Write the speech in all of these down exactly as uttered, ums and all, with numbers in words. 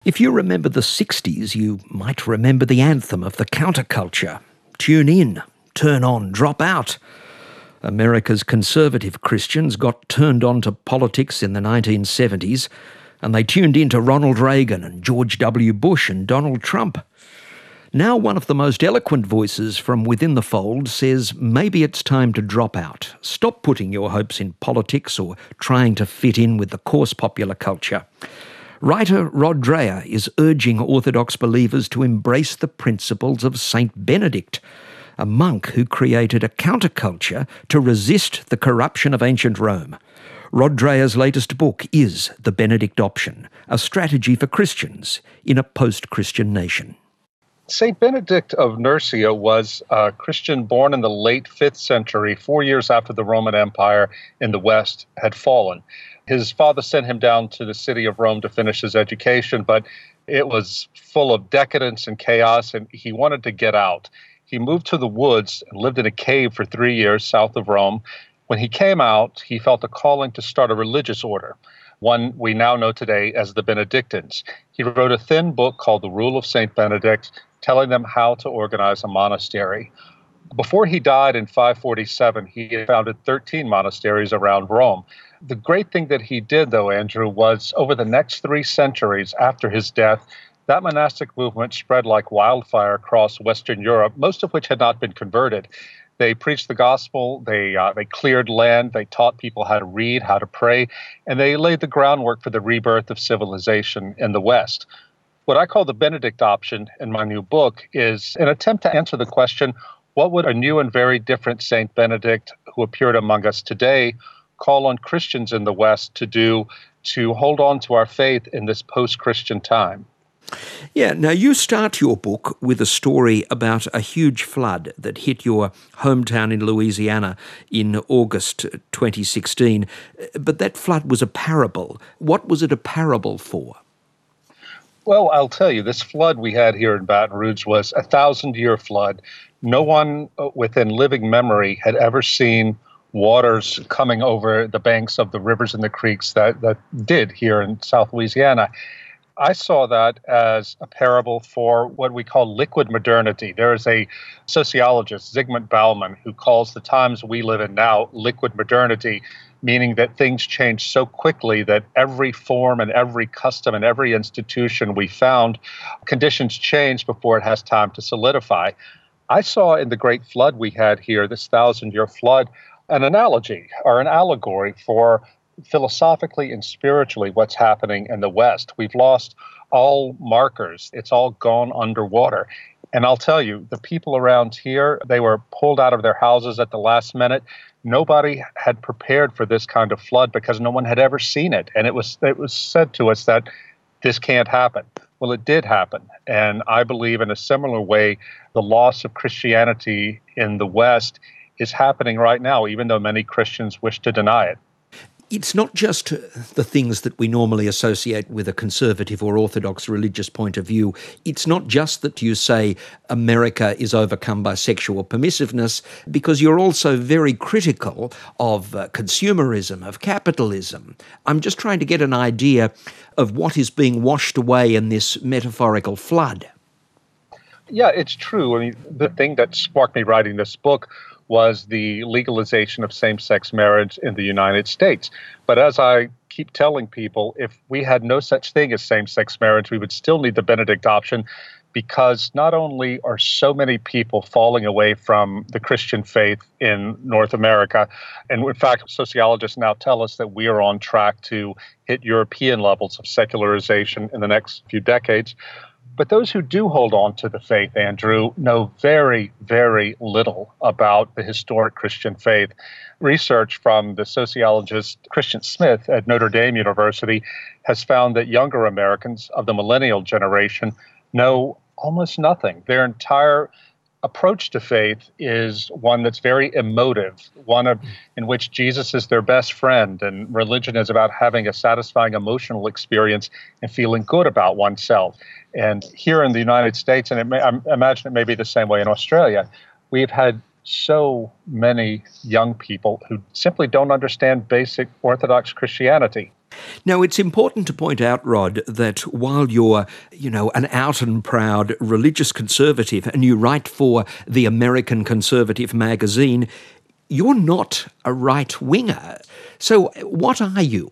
If you remember the sixties, you might remember the anthem of the counterculture. Tune in, turn on, drop out. America's conservative Christians got turned on to politics in the nineteen seventies, and they tuned in to Ronald Reagan and George W. Bush and Donald Trump. Now one of the most eloquent voices from within the fold says maybe it's time to drop out. Stop putting your hopes in politics or trying to fit in with the coarse popular culture. Writer Rod Dreher is urging Orthodox believers to embrace the principles of Saint Benedict, a monk who created a counterculture to resist the corruption of ancient Rome. Rod Dreher's latest book is The Benedict Option, a strategy for Christians in a post-Christian nation. Saint Benedict of Nursia was a Christian born in the late fifth century, four years after the Roman Empire in the West had fallen. His father sent him down to the city of Rome to finish his education, but it was full of decadence and chaos, and he wanted to get out. He moved to the woods and lived in a cave for three years south of Rome. When he came out, he felt a calling to start a religious order, one we now know today as the Benedictines. He wrote a thin book called The Rule of Saint Benedict, telling them how to organize a monastery. Before he died in five forty-seven, he had founded thirteen monasteries around Rome. The great thing that he did, though, Andrew, was over the next three centuries after his death, that monastic movement spread like wildfire across Western Europe, most of which had not been converted. They preached the gospel, they uh, they cleared land, they taught people how to read, how to pray, and they laid the groundwork for the rebirth of civilization in the West. What I call the Benedict option in my new book is an attempt to answer the question, what would a new and very different Saint Benedict who appeared among us today call on Christians in the West to do to hold on to our faith in this post-Christian time? Yeah, now you start your book with a story about a huge flood that hit your hometown in Louisiana in August twenty sixteen. But that flood was a parable. What was it a parable for? Well, I'll tell you, this flood we had here in Baton Rouge was a thousand-year flood. No one within living memory had ever seen waters coming over the banks of the rivers and the creeks that, that did here in South Louisiana. I saw that as a parable for what we call liquid modernity. There is a sociologist, Zygmunt Bauman, who calls the times we live in now liquid modernity, meaning that things change so quickly that every form and every custom and every institution we found, conditions change before it has time to solidify. I saw in the great flood we had here, this thousand-year flood, an analogy or an allegory for philosophically and spiritually what's happening in the West. We've lost all markers. It's all gone underwater. And I'll tell you, the people around here, they were pulled out of their houses at the last minute. Nobody had prepared for this kind of flood because no one had ever seen it. And it was it was said to us that this can't happen. Well, it did happen. And I believe in a similar way, the loss of Christianity in the West is happening right now, even though many Christians wish to deny it. It's not just the things that we normally associate with a conservative or orthodox religious point of view. It's not just that you say America is overcome by sexual permissiveness, because you're also very critical of uh, consumerism, of capitalism. I'm just trying to get an idea of what is being washed away in this metaphorical flood. Yeah, it's true. I mean, the thing that sparked me writing this book was the legalization of same-sex marriage in the United States. But as I keep telling people, if we had no such thing as same-sex marriage, we would still need the Benedict option, because not only are so many people falling away from the Christian faith in North America, and in fact, sociologists now tell us that we are on track to hit European levels of secularization in the next few decades, but those who do hold on to the faith, Andrew, know very, very little about the historic Christian faith. Research from the sociologist Christian Smith at Notre Dame University has found that younger Americans of the millennial generation know almost nothing. Their entire approach to faith is one that's very emotive, one of, in which Jesus is their best friend, and religion is about having a satisfying emotional experience and feeling good about oneself. And here in the United States, and it may, I imagine it may be the same way in Australia, we've had so many young people who simply don't understand basic Orthodox Christianity. Now, it's important to point out, Rod, that while you're, you know, an out and proud religious conservative and you write for the American Conservative magazine, you're not a right-winger. So what are you?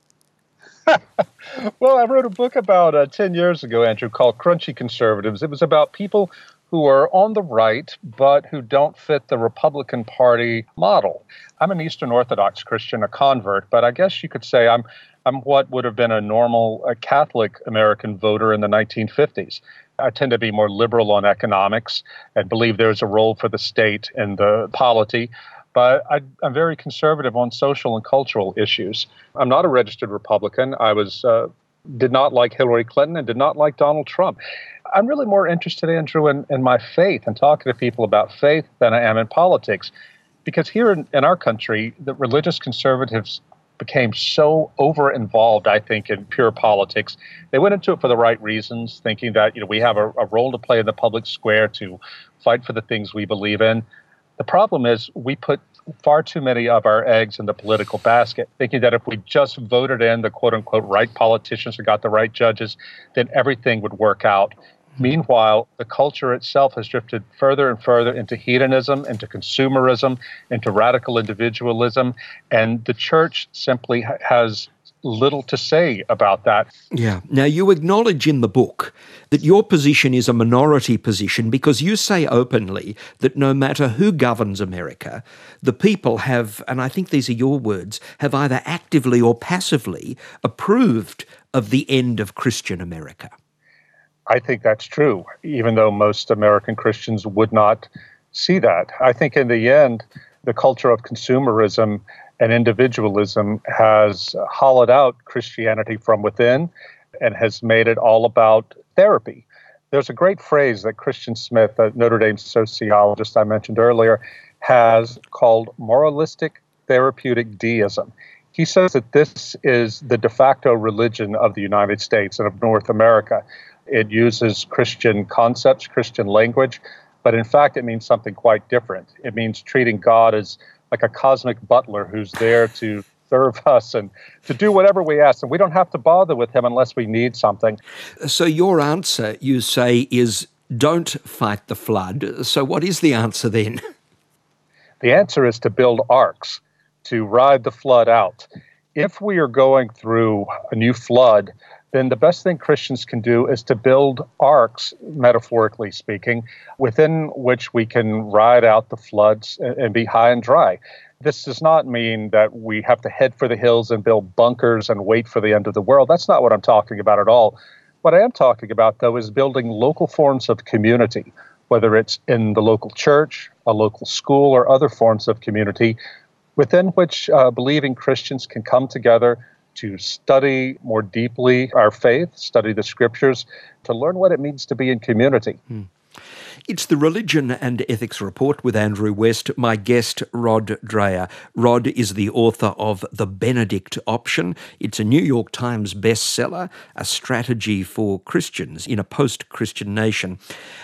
Well, I wrote a book about uh, ten years ago, Andrew, called Crunchy Conservatives. It was about people who are on the right, but who don't fit the Republican Party model. I'm an Eastern Orthodox Christian, a convert, but I guess you could say I'm I'm what would have been a normal uh, Catholic American voter in the nineteen fifties. I tend to be more liberal on economics and believe there's a role for the state in the polity. But I, I'm very conservative on social and cultural issues. I'm not a registered Republican. I was uh, did not like Hillary Clinton and did not like Donald Trump. I'm really more interested, Andrew, in, in my faith and talking to people about faith than I am in politics. Because here in, in our country, the religious conservatives became so over-involved, I think, in pure politics. They went into it for the right reasons, thinking that, you know, we have a, a role to play in the public square to fight for the things we believe in. The problem is we put far too many of our eggs in the political basket, thinking that if we just voted in the quote-unquote right politicians who got the right judges, then everything would work out. Meanwhile, the culture itself has drifted further and further into hedonism, into consumerism, into radical individualism, and the church simply ha- has little to say about that. Yeah. Now, you acknowledge in the book that your position is a minority position because you say openly that no matter who governs America, the people have, and I think these are your words, have either actively or passively approved of the end of Christian America. I think that's true, even though most American Christians would not see that. I think in the end, the culture of consumerism and individualism has hollowed out Christianity from within and has made it all about therapy. There's a great phrase that Christian Smith, a Notre Dame sociologist I mentioned earlier, has called moralistic therapeutic deism. He says that this is the de facto religion of the United States and of North America. It uses Christian concepts, Christian language, but in fact it means something quite different. It means treating God as like a cosmic butler who's there to serve us and to do whatever we ask, and we don't have to bother with him unless we need something. So your answer, you say, is don't fight the flood. So what is the answer then? The answer is to build arks, to ride the flood out. If we are going through a new flood, then the best thing Christians can do is to build arks, metaphorically speaking, within which we can ride out the floods and be high and dry. This does not mean that we have to head for the hills and build bunkers and wait for the end of the world. That's not what I'm talking about at all. What I am talking about, though, is building local forms of community, whether it's in the local church, a local school, or other forms of community, within which uh, believing Christians can come together to study more deeply our faith, study the scriptures, to learn what it means to be in community. Hmm. It's the Religion and Ethics Report with Andrew West, my guest, Rod Dreher. Rod is the author of The Benedict Option. It's a New York Times bestseller, a strategy for Christians in a post-Christian nation.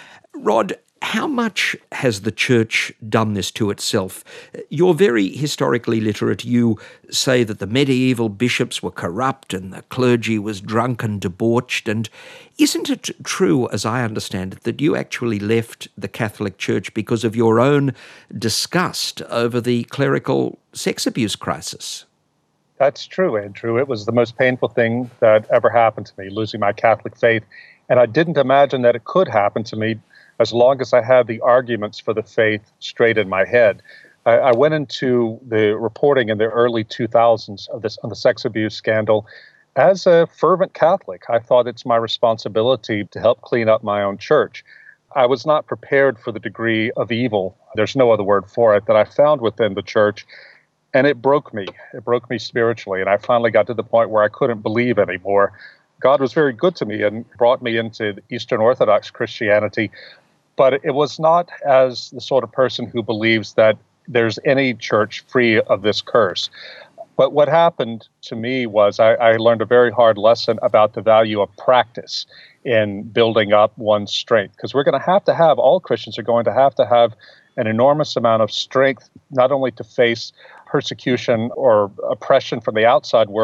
Rod, how much has the church done this to itself? You're very historically literate. You say that the medieval bishops were corrupt and the clergy was drunk and debauched. And isn't it true, as I understand it, that you actually left the Catholic Church because of your own disgust over the clerical sex abuse crisis? That's true, Andrew. It was the most painful thing that ever happened to me, losing my Catholic faith. And I didn't imagine that it could happen to me as long as I had the arguments for the faith straight in my head. I, I went into the reporting in the early two thousands of this on the sex abuse scandal as a fervent Catholic. I thought it's my responsibility to help clean up my own church. I was not prepared for the degree of evil, there's no other word for it, that I found within the church. And it broke me. It broke me spiritually. And I finally got to the point where I couldn't believe anymore. God was very good to me and brought me into Eastern Orthodox Christianity. But it was not as the sort of person who believes that there's any church free of this curse. But what happened to me was I, I learned a very hard lesson about the value of practice in building up one's strength. Because we're going to have to have, all Christians are going to have to have an enormous amount of strength, not only to face persecution or oppression from the outside world,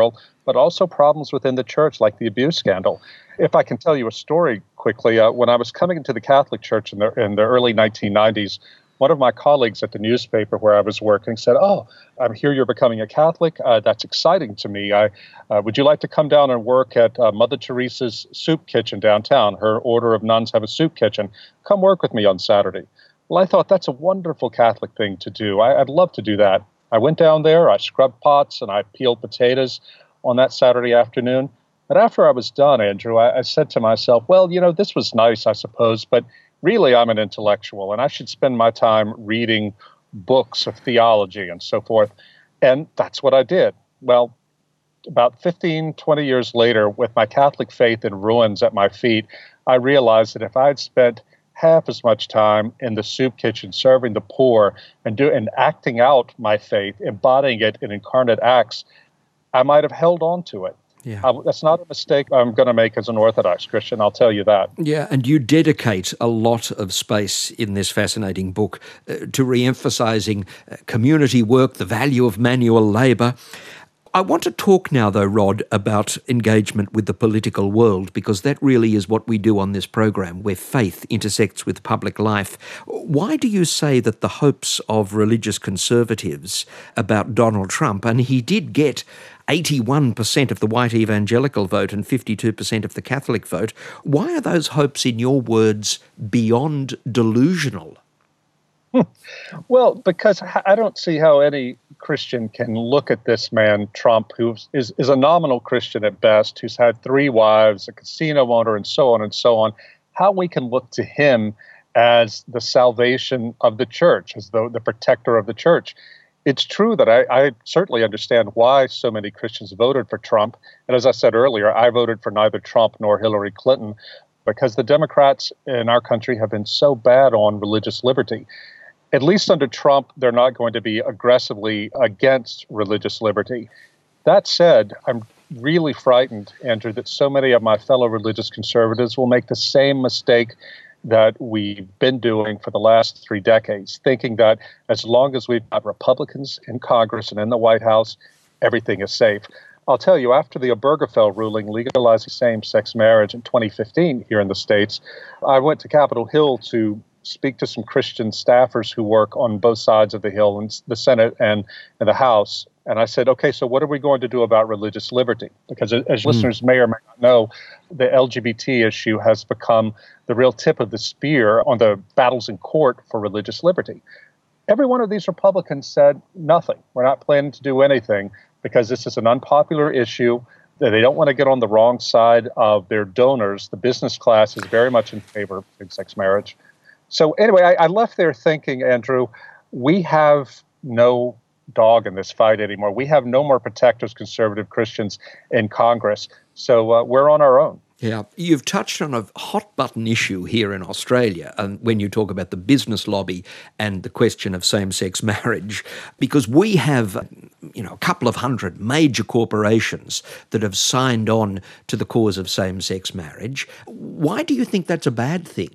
but also problems within the church, like the abuse scandal. If I can tell you a story quickly, uh, when I was coming into the Catholic Church in the, in the early nineteen nineties, one of my colleagues at the newspaper where I was working said, "Oh, I'm here you're becoming a Catholic. Uh, that's exciting to me. I, uh, would you like to come down and work at uh, Mother Teresa's soup kitchen downtown? Her order of nuns have a soup kitchen. Come work with me on Saturday." Well, I thought that's a wonderful Catholic thing to do. I, I'd love to do that. I went down there, I scrubbed pots, and I peeled potatoes on that Saturday afternoon. But after I was done, Andrew, I, I said to myself, well, you know, this was nice, I suppose, but really I'm an intellectual, and I should spend my time reading books of theology and so forth. And that's what I did. Well, about fifteen, twenty years later, with my Catholic faith in ruins at my feet, I realized that if I had spent half as much time in the soup kitchen serving the poor and do and acting out my faith, embodying it in incarnate acts, I might have held on to it. Yeah. Uh, that's not a mistake I'm going to make as an Orthodox Christian, I'll tell you that. Yeah, and you dedicate a lot of space in this fascinating book uh, to re-emphasising uh, community work, the value of manual labour. I want to talk now, though, Rod, about engagement with the political world, because that really is what we do on this program, where faith intersects with public life. Why do you say that the hopes of religious conservatives about Donald Trump, and he did get eighty-one percent of the white evangelical vote and fifty-two percent of the Catholic vote, why are those hopes, in your words, beyond delusional? Well, because I don't see how any Christian can look at this man, Trump, who is, is a nominal Christian at best, who's had three wives, a casino owner, and so on and so on, how we can look to him as the salvation of the church, as though the protector of the church. It's true that I, I certainly understand why so many Christians voted for Trump. And as I said earlier, I voted for neither Trump nor Hillary Clinton because the Democrats in our country have been so bad on religious liberty. At least under Trump, they're not going to be aggressively against religious liberty. That said, I'm really frightened, Andrew, that so many of my fellow religious conservatives will make the same mistake that we've been doing for the last three decades, thinking that as long as we've got Republicans in Congress and in the White House, everything is safe. I'll tell you, after the Obergefell ruling legalizing same-sex marriage in twenty fifteen here in the States, I went to Capitol Hill to speak to some Christian staffers who work on both sides of the Hill, in the Senate and, and the House. And I said, okay, so what are we going to do about religious liberty? Because as mm. listeners may or may not know, the L G B T issue has become the real tip of the spear on the battles in court for religious liberty. Every one of these Republicans said nothing. We're not planning to do anything because this is an unpopular issue. They don't want to get on the wrong side of their donors. The business class is very much in favor of same-sex marriage. So anyway, I, I left there thinking, Andrew, we have no dog in this fight anymore. We have no more protectors, conservative Christians in Congress. So uh, we're on our own. Yeah, you've touched on a hot-button issue here in Australia and when you talk about the business lobby and the question of same-sex marriage, because we have, you know, a couple of hundred major corporations that have signed on to the cause of same-sex marriage. Why do you think that's a bad thing?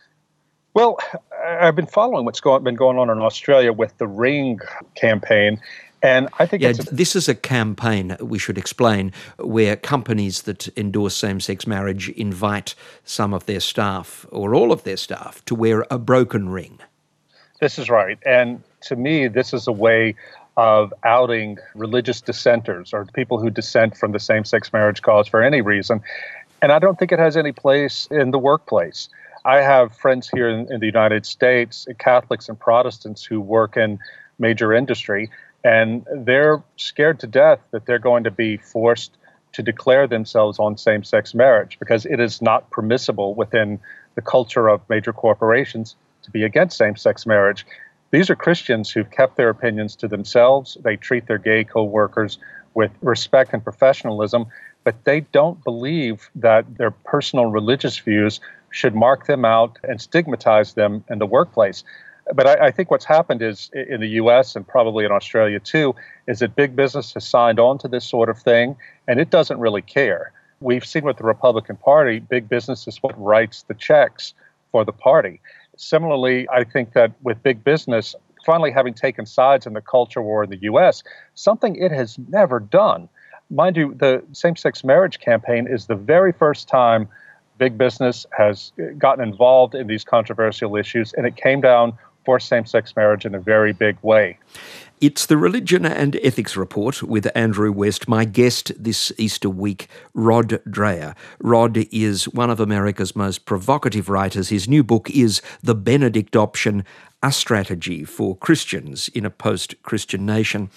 Well, I've been following what's going, been going on in Australia with the Ring campaign, and I think yeah, it's a- this is a campaign, we should explain, where companies that endorse same-sex marriage invite some of their staff, or all of their staff, to wear a broken ring. This is right, and to me, this is a way of outing religious dissenters or people who dissent from the same-sex marriage cause for any reason, and I don't think it has any place in the workplace. I have friends here in, in the United States, Catholics and Protestants, who work in major industry, and they're scared to death that they're going to be forced to declare themselves on same-sex marriage because it is not permissible within the culture of major corporations to be against same-sex marriage. These are Christians who've kept their opinions to themselves. They treat their gay co-workers with respect and professionalism, but they don't believe that their personal religious views should mark them out and stigmatize them in the workplace. But I, I think what's happened is in the U S and probably in Australia too, is that big business has signed on to this sort of thing, and it doesn't really care. We've seen with the Republican Party, big business is what writes the checks for the party. Similarly, I think that with big business finally having taken sides in the culture war in the U S, something it has never done, Mind you, the same-sex marriage campaign is the very first time big business has gotten involved in these controversial issues, and it came down for same-sex marriage in a very big way. It's the Religion and Ethics Report with Andrew West. My guest this Easter week, Rod Dreher. Rod is one of America's most provocative writers. His new book is The Benedict Option, A Strategy for Christians in a Post-Christian Nation.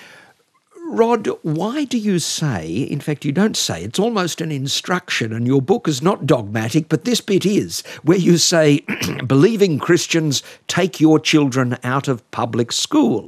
Rod, why do you say, in fact you don't say, it's almost an instruction, and your book is not dogmatic, but this bit is, where you say, believing Christians, take your children out of public school.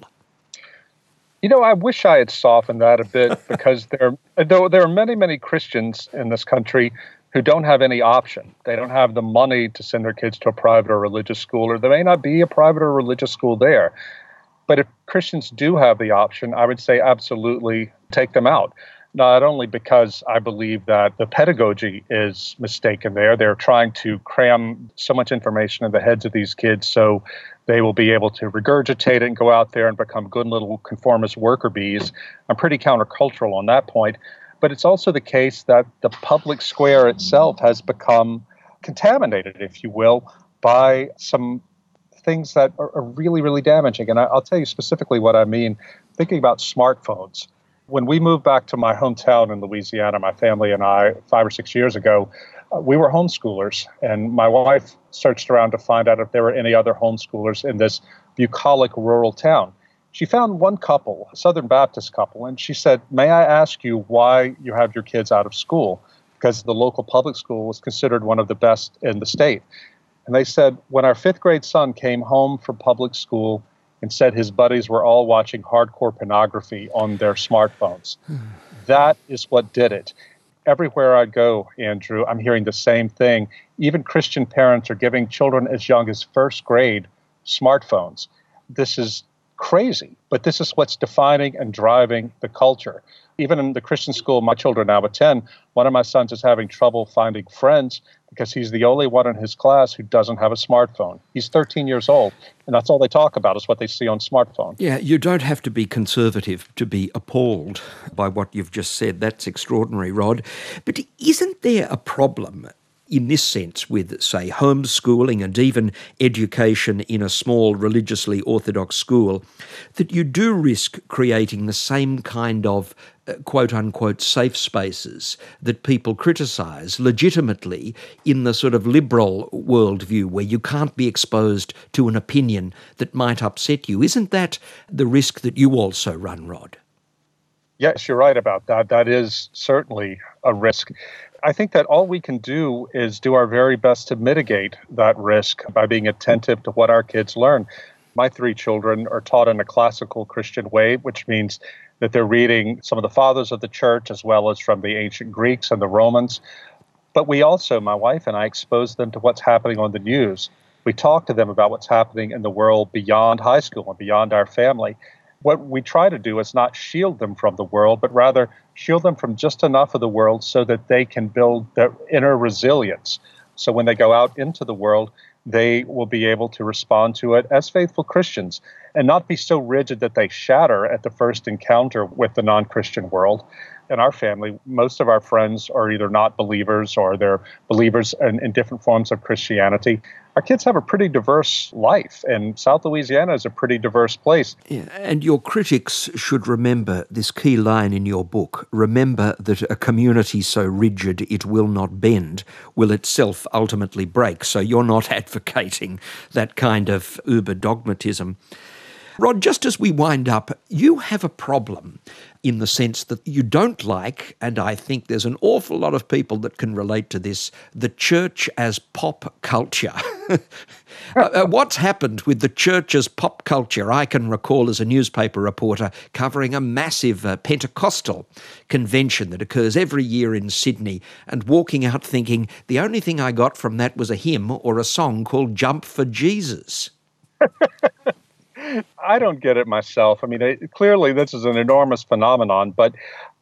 You know, I wish I had softened that a bit because there, though there are many, many Christians in this country who don't have any option. They don't have the money to send their kids to a private or religious school, or there may not be a private or religious school there. But if Christians do have the option, I would say absolutely take them out. Not only because I believe that the pedagogy is mistaken there. They're trying to cram so much information in the heads of these kids so they will be able to regurgitate it and go out there and become good little conformist worker bees. I'm pretty countercultural on that point. But it's also the case that the public square itself has become contaminated, if you will, by some things that are, are really, really damaging. And I, I'll tell you specifically what I mean, thinking about smartphones. When we moved back to my hometown in Louisiana, my family and I, five or six years ago, uh, we were homeschoolers. And my wife searched around to find out if there were any other homeschoolers in this bucolic rural town. She found one couple, a Southern Baptist couple, and she said, "May I ask you why you have your kids out of school?" Because the local public school was considered one of the best in the state. And they said, when our fifth grade son came home from public school and said his buddies were all watching hardcore pornography on their smartphones, that is what did it. Everywhere I go, Andrew, I'm hearing the same thing. Even Christian parents are giving children as young as first grade smartphones. This is crazy, but this is what's defining and driving the culture. Even in the Christian school my children now attend, one of my sons is having trouble finding friends because he's the only one in his class who doesn't have a smartphone. He's thirteen years old, and that's all they talk about is what they see on smartphone. Yeah, you don't have to be conservative to be appalled by what you've just said. That's extraordinary, Rod. But isn't there a problem in this sense with, say, homeschooling and even education in a small religiously orthodox school, that you do risk creating the same kind of uh, quote-unquote safe spaces that people criticise legitimately in the sort of liberal worldview where you can't be exposed to an opinion that might upset you? Isn't that the risk that you also run, Rod? Yes, you're right about that. That is certainly a risk. I think that all we can do is do our very best to mitigate that risk by being attentive to what our kids learn. My three children are taught in a classical Christian way, which means that they're reading some of the fathers of the church as well as from the ancient Greeks and the Romans. But we also, my wife and I, expose them to what's happening on the news. We talk to them about what's happening in the world beyond high school and beyond our family. What we try to do is not shield them from the world, but rather shield them from just enough of the world so that they can build their inner resilience. So when they go out into the world, they will be able to respond to it as faithful Christians and not be so rigid that they shatter at the first encounter with the non-Christian world. In our family, most of our friends are either not believers or they're believers in, in different forms of Christianity. Our kids have a pretty diverse life, and South Louisiana is a pretty diverse place. Yeah, and your critics should remember this key line in your book. Remember that a community so rigid it will not bend will itself ultimately break. So you're not advocating that kind of uber dogmatism. Rod, just as we wind up, you have a problem in the sense that you don't like, and I think there's an awful lot of people that can relate to this, the church as pop culture. uh, what's happened with the church as pop culture? I can recall as a newspaper reporter covering a massive uh, Pentecostal convention that occurs every year in Sydney and walking out thinking the only thing I got from that was a hymn or a song called Jump for Jesus. I don't get it myself. I mean, it, clearly this is an enormous phenomenon, but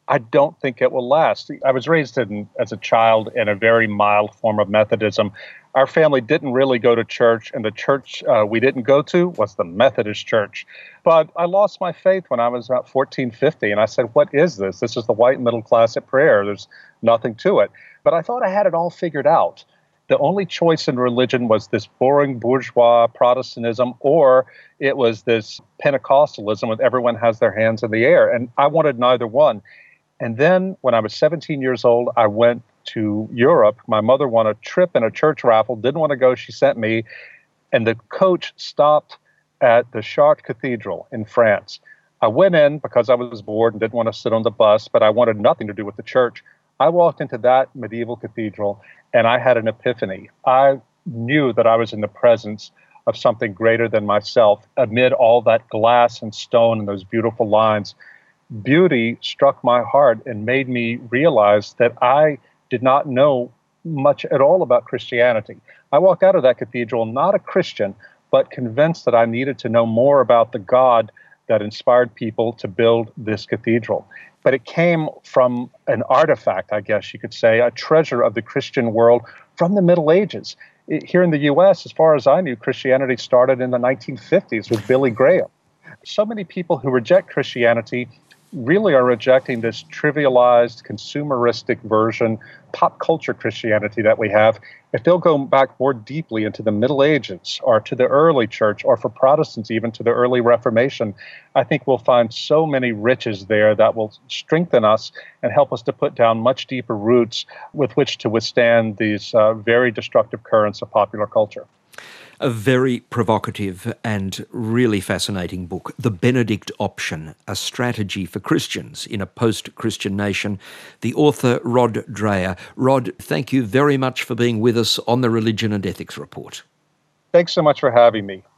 I don't think it will last. I was raised in, as a child in a very mild form of Methodism. Our family didn't really go to church, and the church uh, we didn't go to was the Methodist Church. But I lost my faith when I was about fourteen, fifteen, and I said, what is this? This is the white middle class at prayer. There's nothing to it. But I thought I had it all figured out. The only choice in religion was this boring bourgeois Protestantism, or it was this Pentecostalism with everyone has their hands in the air. And I wanted neither one. And then when I was seventeen years old, I went to Europe. My mother won a trip in a church raffle, didn't want to go. She sent me. And the coach stopped at the Chartres Cathedral in France. I went in because I was bored and didn't want to sit on the bus, but I wanted nothing to do with the church. I walked into that medieval cathedral and I had an epiphany. I knew that I was in the presence of something greater than myself amid all that glass and stone and those beautiful lines. Beauty struck my heart and made me realize that I did not know much at all about Christianity. I walked out of that cathedral not a Christian, but convinced that I needed to know more about the God that inspired people to build this cathedral. But it came from an artifact, I guess you could say, a treasure of the Christian world from the Middle Ages. Here in the U S, as far as I knew, Christianity started in the nineteen fifties with Billy Graham. So many people who reject Christianity really are rejecting this trivialized, consumeristic version, pop culture Christianity that we have. If they'll go back more deeply into the Middle Ages or to the early church, or for Protestants even to the early Reformation, I think we'll find so many riches there that will strengthen us and help us to put down much deeper roots with which to withstand these uh, very destructive currents of popular culture. A very provocative and really fascinating book, The Benedict Option, A Strategy for Christians in a Post-Christian Nation. The author, Rod Dreher. Rod, thank you very much for being with us on the Religion and Ethics Report. Thanks so much for having me.